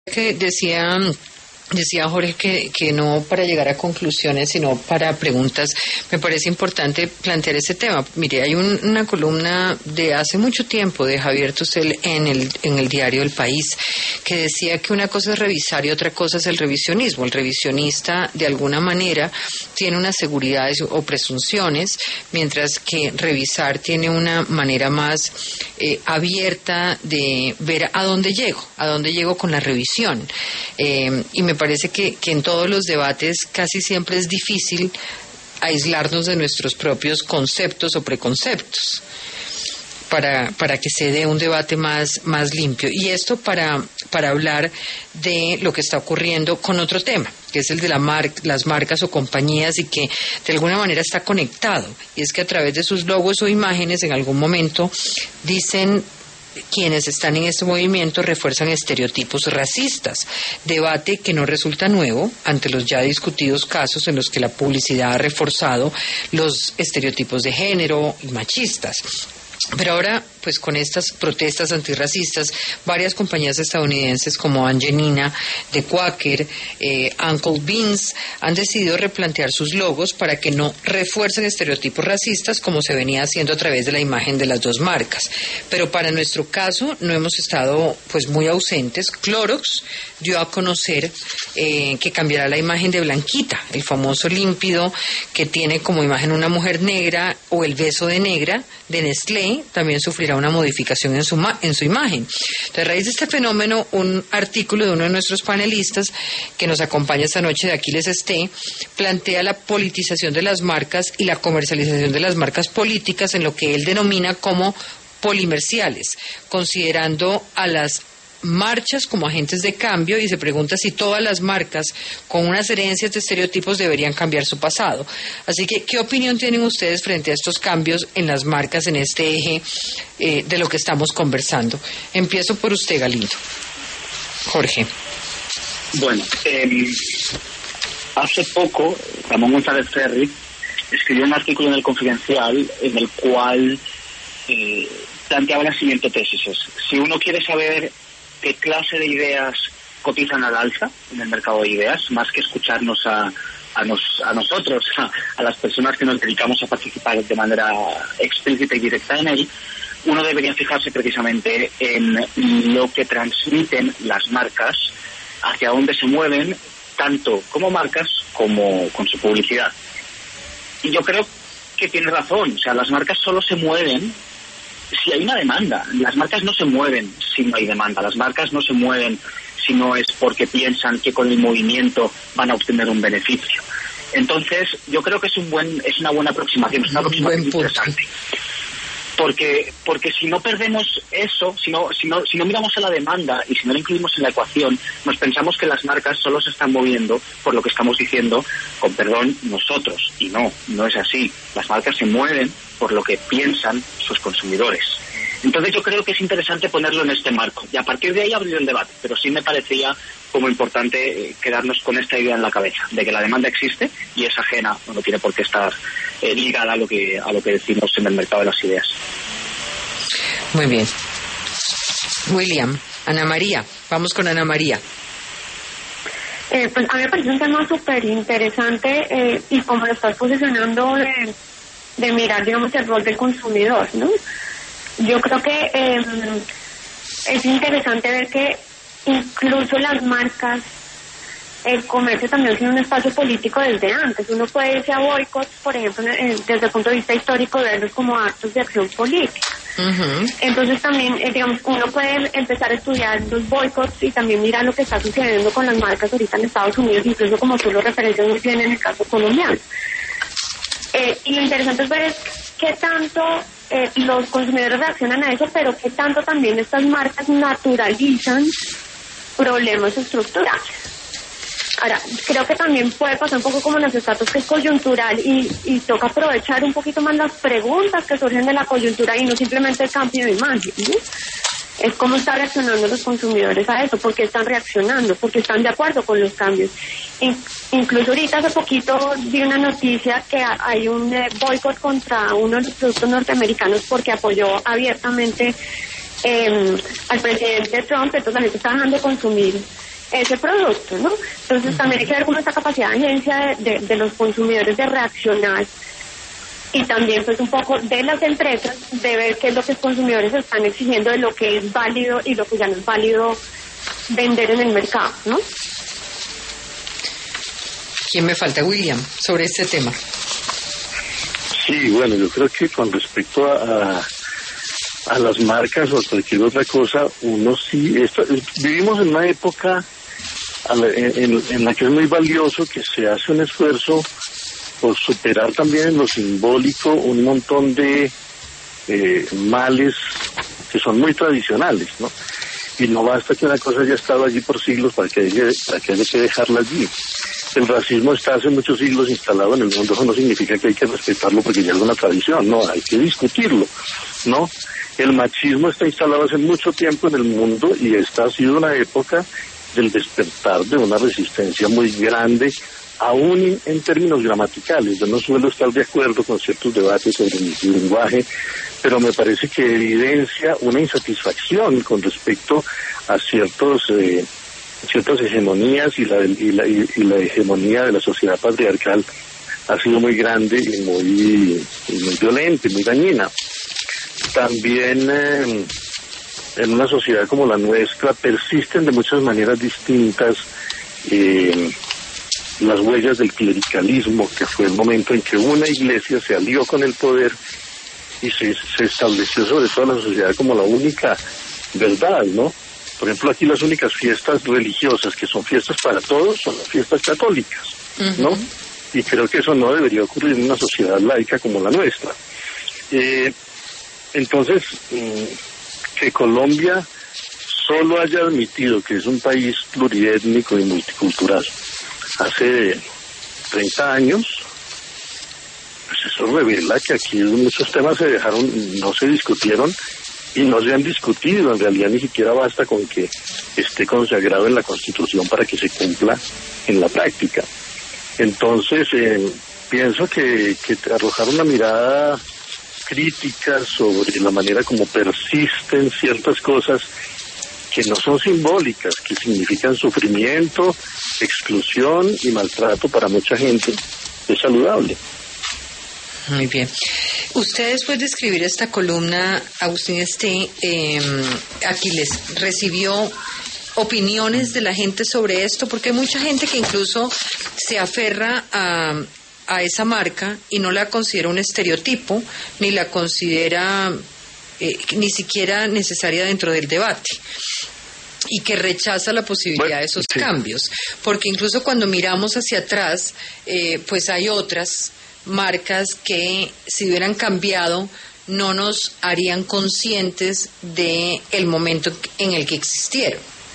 Que decía Jorge que no para llegar a conclusiones, sino para preguntas. Me parece importante plantear ese tema. Mire, hay una columna de hace mucho tiempo de Javier Tucel en el diario El País, que decía que una cosa es revisar y otra cosa es el revisionismo. El revisionista, de alguna manera, tiene unas seguridades o presunciones, mientras que revisar tiene una manera más abierta de ver a dónde llego con la revisión. Y me parece que en todos los debates casi siempre es difícil aislarnos de nuestros propios conceptos o preconceptos para que se dé un debate más limpio. Y esto para hablar de lo que está ocurriendo con otro tema, que es el de las marcas o compañías, y que de alguna manera está conectado. Y es que a través de sus logos o imágenes en algún momento dicen quienes están en este movimiento refuerzan estereotipos racistas, debate que no resulta nuevo ante los ya discutidos casos en los que la publicidad ha reforzado los estereotipos de género y machistas. Pero ahora, pues con estas protestas antirracistas, varias compañías estadounidenses como Angelina, The Quaker, Uncle Beans, han decidido replantear sus logos para que no refuercen estereotipos racistas como se venía haciendo a través de la imagen de las dos marcas. Pero para nuestro caso no hemos estado pues muy ausentes. Clorox dio a conocer que cambiará la imagen de Blanquita, el famoso límpido que tiene como imagen una mujer negra, o el beso de negra de Nestlé también sufrirá una modificación en su imagen. Entonces, a raíz de este fenómeno, un artículo de uno de nuestros panelistas que nos acompaña esta noche, de Aquiles Esté, plantea la politización de las marcas y la comercialización de las marcas políticas en lo que él denomina como polimerciales, considerando a las marchas como agentes de cambio, y se pregunta si todas las marcas con unas herencias de estereotipos deberían cambiar su pasado. Así que, ¿qué opinión tienen ustedes frente a estos cambios en las marcas en este eje de lo que estamos conversando? Empiezo por usted, Galindo. Jorge. Bueno, hace poco Ramón González Ferri escribió un artículo en El Confidencial en el cual planteaba la siguiente tesis: si uno quiere saber qué clase de ideas cotizan al alza en el mercado de ideas, más que escucharnos a nosotros, a las personas que nos dedicamos a participar de manera explícita y directa en él, uno debería fijarse precisamente en lo que transmiten las marcas, hacia dónde se mueven, tanto como marcas como con su publicidad. Y yo creo que tiene razón. O sea, las marcas solo se mueven si hay una demanda. Las marcas no se mueven si no hay demanda. Las marcas no se mueven si no es porque piensan que con el movimiento van a obtener un beneficio. Entonces, yo creo que es una buena aproximación, es una aproximación interesante. Porque si no perdemos eso, si no miramos a la demanda y si no la incluimos en la ecuación, nos pensamos que las marcas solo se están moviendo por lo que estamos diciendo, con perdón, nosotros. Y no es así. Las marcas se mueven por lo que piensan sus consumidores. Entonces yo creo que es interesante ponerlo en este marco y a partir de ahí abrir el debate, pero sí me parecía como importante quedarnos con esta idea en la cabeza, de que la demanda existe y es ajena, no tiene por qué estar ligada a lo que decimos en el mercado de las ideas. Muy bien. William, Ana María, vamos con Ana María. Pues a mí me parece un tema súper interesante y como lo estás posicionando de mirar, digamos, el rol del consumidor, ¿no? Yo creo que es interesante ver que incluso las marcas, el comercio también tiene un espacio político desde antes. Uno puede irse a boicots, por ejemplo, desde el punto de vista histórico, verlos como actos de acción política. Uh-huh. Entonces también, digamos, uno puede empezar a estudiar los boicots y también mirar lo que está sucediendo con las marcas ahorita en Estados Unidos, incluso como tú lo referencias muy bien en el caso colombiano. Y lo interesante es ver qué tanto los consumidores reaccionan a eso, pero qué tanto también estas marcas naturalizan problemas estructurales. Ahora, creo que también puede pasar un poco como en los estatus, que es coyuntural y toca aprovechar un poquito más las preguntas que surgen de la coyuntura y no simplemente el cambio de imagen, ¿no? Es cómo están reaccionando los consumidores a eso, por qué están reaccionando, porque están de acuerdo con los cambios. Incluso ahorita hace poquito vi una noticia que hay un boicot contra uno de los productos norteamericanos porque apoyó abiertamente al presidente Trump, entonces la gente está dejando de consumir ese producto, ¿no? Entonces también hay que ver cómo esta capacidad de agencia de los consumidores de reaccionar, y también pues un poco de las empresas de ver qué es lo que los consumidores están exigiendo de lo que es válido y lo que ya no es válido vender en el mercado, ¿no? ¿Quién me falta? William, sobre este tema. Sí, bueno, yo creo que con respecto a las marcas o a cualquier otra cosa, uno sí, vivimos en una época en la que es muy valioso que se hace un esfuerzo por superar también en lo simbólico un montón de males que son muy tradicionales, ¿no? Y no basta que una cosa haya estado allí por siglos para que haya que dejarla allí. El racismo está hace muchos siglos instalado en el mundo, eso no significa que hay que respetarlo porque ya es una tradición, no, hay que discutirlo, ¿no? El machismo está instalado hace mucho tiempo en el mundo y esta ha sido una época del despertar de una resistencia muy grande, aún en términos gramaticales. Yo no suelo estar de acuerdo con ciertos debates sobre el lenguaje, pero me parece que evidencia una insatisfacción con respecto a ciertas hegemonías y la hegemonía de la sociedad patriarcal ha sido muy grande y muy violenta y muy dañina. También en una sociedad como la nuestra persisten de muchas maneras distintas las huellas del clericalismo, que fue el momento en que una iglesia se alió con el poder y se estableció sobre toda la sociedad como la única verdad, ¿no? Por ejemplo, aquí las únicas fiestas religiosas que son fiestas para todos son las fiestas católicas, ¿no? Uh-huh. Y creo que eso no debería ocurrir en una sociedad laica como la nuestra. Entonces, que Colombia solo haya admitido que es un país pluriétnico y multicultural hace 30 años, pues eso revela que aquí muchos temas no se discutieron y no se han discutido. En realidad ni siquiera basta con que esté consagrado en la Constitución para que se cumpla en la práctica. Entonces, pienso que arrojar una mirada crítica sobre la manera como persisten ciertas cosas que no son simbólicas, que significan sufrimiento, exclusión y maltrato para mucha gente, es saludable. Muy bien. Usted, después de escribir esta columna, Agustín Aquiles, ¿recibió opiniones de la gente sobre esto? Porque hay mucha gente que incluso se aferra a esa marca y no la considera un estereotipo, ni la considera ni siquiera necesaria dentro del debate, y que rechaza la posibilidad de esos cambios, porque incluso cuando miramos hacia atrás, pues hay otras marcas que si hubieran cambiado no nos harían conscientes de el momento en el que existieron.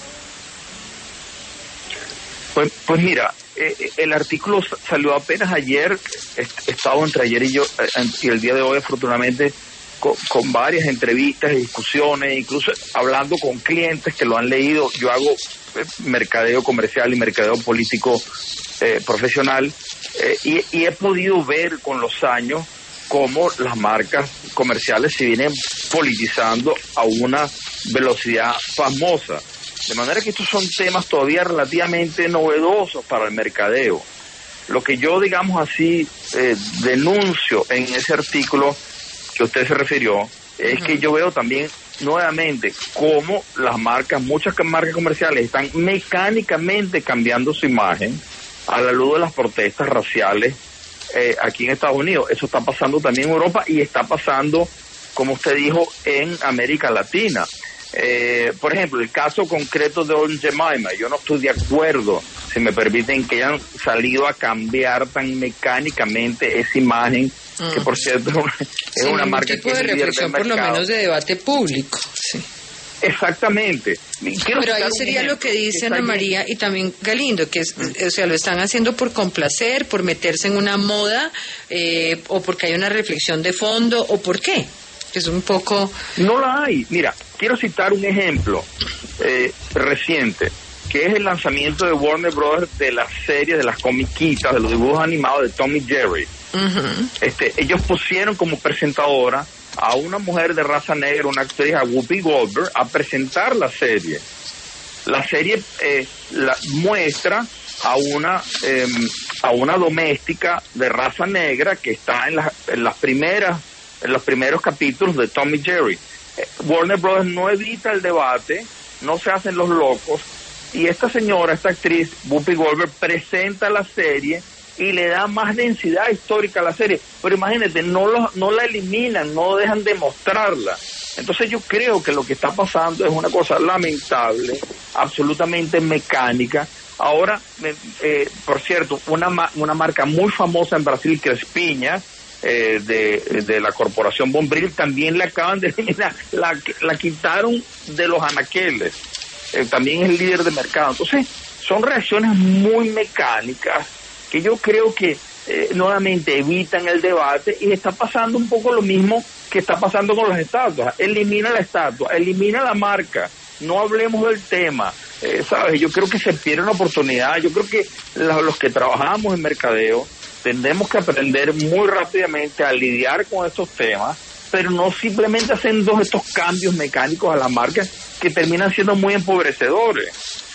Pues mira, el artículo salió apenas ayer, estaba entre ayer y el día de hoy, afortunadamente, con varias entrevistas y discusiones, incluso hablando con clientes que lo han leído. Yo hago mercadeo comercial y mercadeo político profesional, y he podido ver con los años cómo las marcas comerciales se vienen politizando a una velocidad famosa. De manera que estos son temas todavía relativamente novedosos para el mercadeo. Lo que yo, digamos así, denuncio en ese artículo que usted se refirió, es que yo veo también nuevamente cómo muchas marcas comerciales están mecánicamente cambiando su imagen a la luz de las protestas raciales aquí en Estados Unidos. Eso está pasando también en Europa y está pasando, como usted dijo, en América Latina. Por ejemplo, el caso concreto de Aunt Jemima, yo no estoy de acuerdo, si me permiten, que hayan salido a cambiar tan mecánicamente esa imagen, que por cierto es una marca tipo de reflexión, por lo menos de debate público. Sí. Exactamente. Pero ahí sería lo que dice Ana María y también Galindo, que o sea, lo están haciendo por complacer, por meterse en una moda, o porque hay una reflexión de fondo, o por qué. Es un poco... No la hay. Mira, quiero citar un ejemplo reciente, que es el lanzamiento de Warner Brothers de la serie, de las comiquitas, de los dibujos animados de Tom y Jerry. Uh-huh. Ellos pusieron como presentadora a una mujer de raza negra, una actriz, a Whoopi Goldberg, a presentar la serie. La serie muestra a una doméstica de raza negra que está en los primeros capítulos de Tom y Jerry. Warner Brothers no evita el debate, no se hacen los locos, y esta actriz, Whoopi Goldberg, presenta la serie y le da más densidad histórica a la serie. Pero imagínate, no la eliminan, no dejan de mostrarla. Entonces yo creo que lo que está pasando es una cosa lamentable, absolutamente mecánica. Ahora, por cierto, una marca muy famosa en Brasil, Crespiña, de la corporación Bombril, también le acaban de eliminar, la quitaron de los anaqueles. También es líder de mercado. Entonces, son reacciones muy mecánicas que yo creo que nuevamente evitan el debate, y está pasando un poco lo mismo que está pasando con las estatuas. Elimina la estatua, elimina la marca, no hablemos del tema. ¿Sabes? Yo creo que se pierde una oportunidad. Yo creo que los que trabajamos en mercadeo tendremos que aprender muy rápidamente a lidiar con estos temas, pero no simplemente haciendo estos cambios mecánicos a la marca que terminan siendo muy empobrecedores.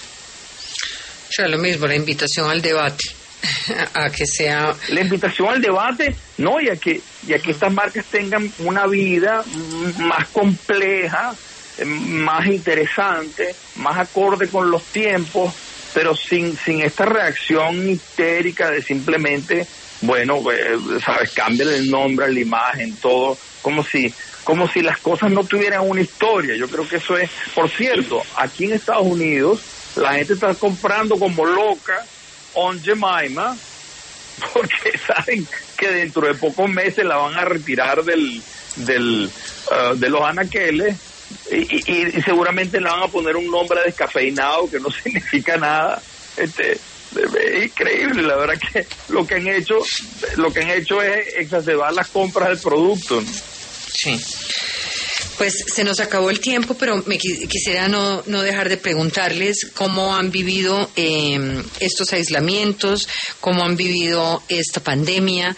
O sea, lo mismo, la invitación al debate, a que sea... La invitación al debate, no, y a que estas marcas tengan una vida más compleja, más interesante, más acorde con los tiempos, pero sin esta reacción histérica de simplemente, bueno, sabes, cambiar el nombre, la imagen, todo, como si las cosas no tuvieran una historia. Yo creo que eso es, por cierto, aquí en Estados Unidos la gente está comprando como loca On Jemima, porque saben que dentro de pocos meses la van a retirar de los anaqueles. Y seguramente le van a poner un nombre descafeinado que no significa nada. Es increíble, la verdad que lo que han hecho es exacerbar las compras del producto, ¿no? Sí. Pues se nos acabó el tiempo, pero me quisiera no dejar de preguntarles cómo han vivido estos aislamientos, cómo han vivido esta pandemia,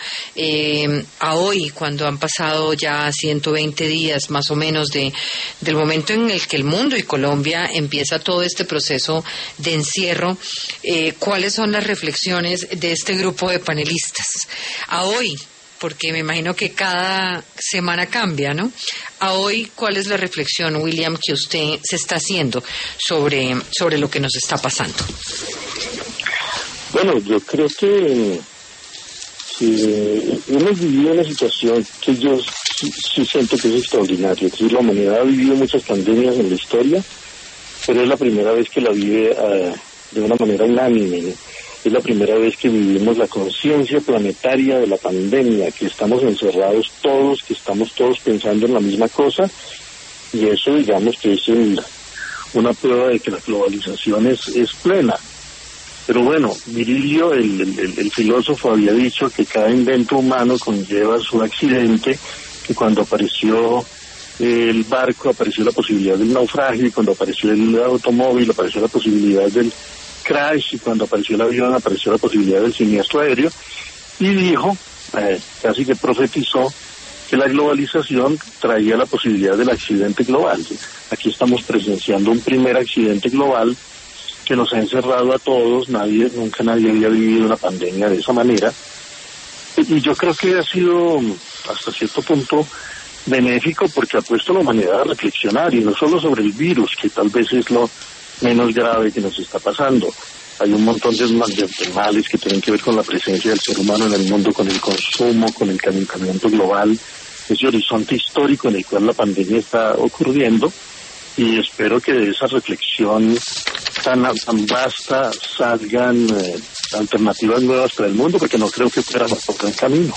a hoy, cuando han pasado ya 120 días más o menos del momento en el que el mundo y Colombia empieza todo este proceso de encierro. ¿Cuáles son las reflexiones de este grupo de panelistas a hoy? Porque me imagino que cada semana cambia, ¿no? A hoy, ¿cuál es la reflexión, William, que usted se está haciendo sobre lo que nos está pasando? Bueno, yo creo que hemos vivido una situación que yo sí siento que es extraordinaria. Es decir, la humanidad ha vivido muchas pandemias en la historia, pero es la primera vez que la vive de una manera unánime, ¿no? Es la primera vez que vivimos la conciencia planetaria de la pandemia, que estamos encerrados todos, que estamos todos pensando en la misma cosa, y eso, digamos, que es una prueba de que la globalización es plena. Pero bueno, Virilio, el filósofo, había dicho que cada invento humano conlleva su accidente, que cuando apareció el barco apareció la posibilidad del naufragio, y cuando apareció el automóvil apareció la posibilidad del crash, y cuando apareció el avión apareció la posibilidad del siniestro aéreo, y dijo, casi que profetizó, que la globalización traía la posibilidad del accidente global. Aquí estamos presenciando un primer accidente global que nos ha encerrado a todos. Nunca nadie había vivido una pandemia de esa manera, y yo creo que ha sido hasta cierto punto benéfico, porque ha puesto a la humanidad a reflexionar, y no solo sobre el virus, que tal vez es lo menos grave que nos está pasando. Hay un montón de males que tienen que ver con la presencia del ser humano en el mundo, con el consumo, con el calentamiento global, ese horizonte histórico en el cual la pandemia está ocurriendo, y espero que de esa reflexión tan vasta salgan alternativas nuevas para el mundo, porque no creo que fuéramos por buen camino.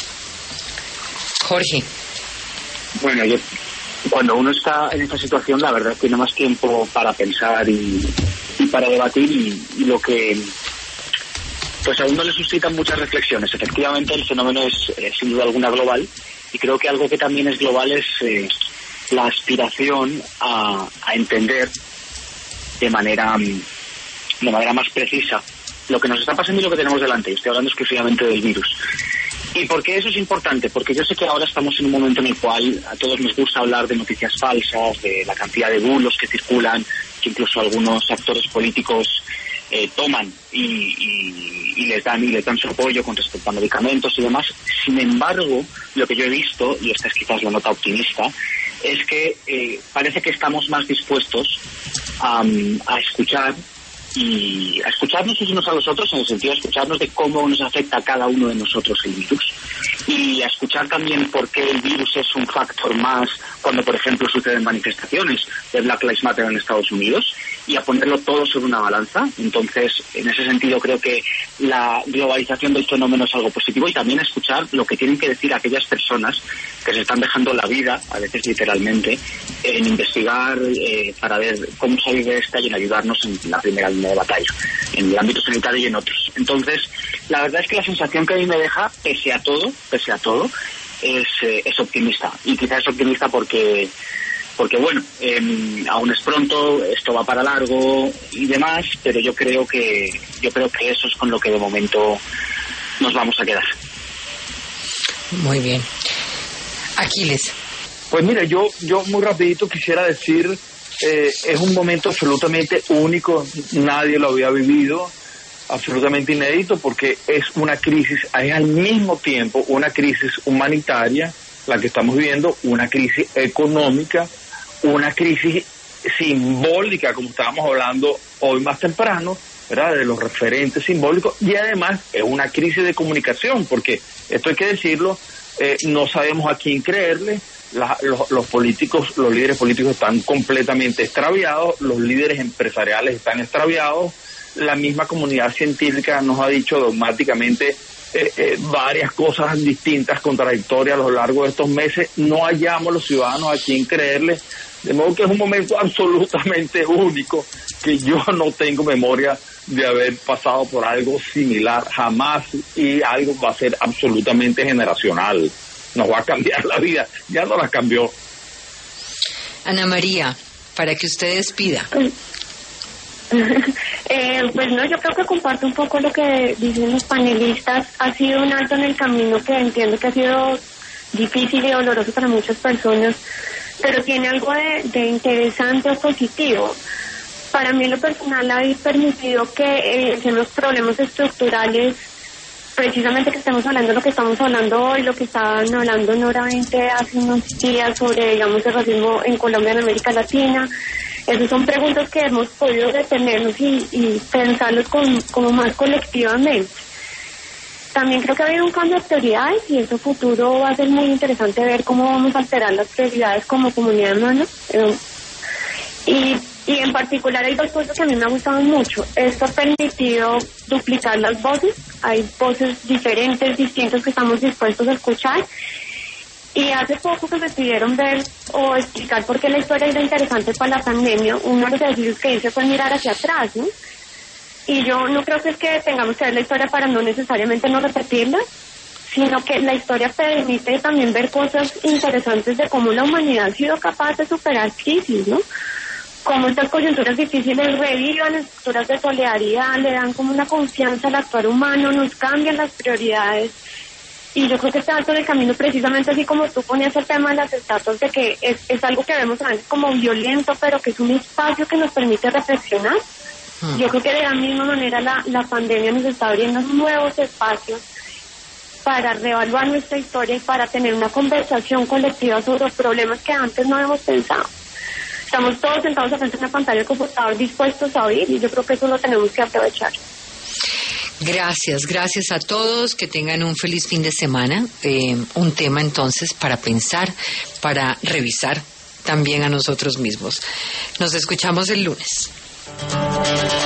Jorge. Bueno, cuando uno está en esta situación, la verdad tiene más tiempo para pensar y para debatir, y lo que pues a uno le suscitan muchas reflexiones. Efectivamente, el fenómeno es sin duda alguna global, y creo que algo que también es global es la aspiración a entender de manera más precisa lo que nos está pasando y lo que tenemos delante. Estoy hablando exclusivamente del virus. ¿Y por qué eso es importante? Porque yo sé que ahora estamos en un momento en el cual a todos nos gusta hablar de noticias falsas, de la cantidad de bulos que circulan, que incluso algunos actores políticos toman y les dan su apoyo con respecto a medicamentos y demás. Sin embargo, lo que yo he visto, y esta es quizás la nota optimista, es que parece que estamos más dispuestos a escuchar y a escucharnos unos a los otros, en el sentido de escucharnos de cómo nos afecta a cada uno de nosotros el virus, y a escuchar también por qué el virus es un factor más cuando, por ejemplo, suceden manifestaciones de Black Lives Matter en Estados Unidos, y a ponerlo todo sobre una balanza. Entonces, en ese sentido, creo que la globalización del fenómeno es algo positivo, y también a escuchar lo que tienen que decir aquellas personas que se están dejando la vida, a veces literalmente, en investigar para ver cómo salir de esta y en ayudarnos en la primera línea de batalla, en el ámbito sanitario y en otros. Entonces, la verdad es que la sensación que a mí me deja, pese a todo, es optimista. Y quizás es optimista porque bueno, aún es pronto, esto va para largo y demás, pero yo creo que eso es con lo que de momento nos vamos a quedar. Muy bien. Aquiles. Pues mira, yo muy rapidito quisiera decir, es un momento absolutamente único, nadie lo había vivido, absolutamente inédito, porque es una crisis, es al mismo tiempo una crisis humanitaria, la que estamos viviendo, una crisis económica, una crisis simbólica, como estábamos hablando hoy más temprano, ¿verdad?, de los referentes simbólicos, y además es una crisis de comunicación, porque esto hay que decirlo, no sabemos a quién creerle, los políticos, los líderes políticos están completamente extraviados, los líderes empresariales están extraviados, la misma comunidad científica nos ha dicho dogmáticamente varias cosas distintas, contradictorias a lo largo de estos meses, no hallamos los ciudadanos a quien creerle, de modo que es un momento absolutamente único, que yo no tengo memoria de haber pasado por algo similar jamás, y algo va a ser absolutamente generacional, nos va a cambiar la vida, ya no la cambió. Ana María, para que usted despida. Pues no, yo creo que comparto un poco lo que dicen los panelistas. Ha sido un alto en el camino que entiendo que ha sido difícil y doloroso para muchas personas, pero tiene algo de interesante o positivo. Para mí, en lo personal, ha permitido que en los problemas estructurales, precisamente que estemos hablando de lo que estamos hablando hoy, lo que estaban hablando nuevamente hace unos días sobre, digamos, el racismo en Colombia, en América Latina. Esas son preguntas que hemos podido detenernos y pensarlos como más colectivamente. También creo que ha habido un cambio de prioridades, y eso futuro va a ser muy interesante ver cómo vamos a alterar las prioridades como comunidad humana. Y en particular hay dos cosas que a mí me han gustado mucho. Esto ha permitido duplicar las voces. Hay voces diferentes, distintas, que estamos dispuestos a escuchar. Y hace poco que me pidieron ver o explicar por qué la historia era interesante para la pandemia, uno de los ejercicios que hice fue mirar hacia atrás, ¿no? Y yo no creo que es que tengamos que ver la historia para no necesariamente no repetirla, sino que la historia permite también ver cosas interesantes de cómo la humanidad ha sido capaz de superar crisis, ¿no? Cómo estas coyunturas difíciles revivan estructuras de solidaridad, le dan como una confianza al actuar humano, nos cambian las prioridades. Y yo creo que este alto del camino, precisamente así como tú ponías el tema de las estatuas, de que es algo que vemos a veces como violento, pero que es un espacio que nos permite reflexionar. Yo creo que de la misma manera la pandemia nos está abriendo nuevos espacios para reevaluar nuestra historia y para tener una conversación colectiva sobre problemas que antes no habíamos pensado. Estamos todos sentados frente a una pantalla del computador dispuestos a oír, y yo creo que eso lo tenemos que aprovechar. Gracias a todos, que tengan un feliz fin de semana, un tema entonces para pensar, para revisar también a nosotros mismos. Nos escuchamos el lunes.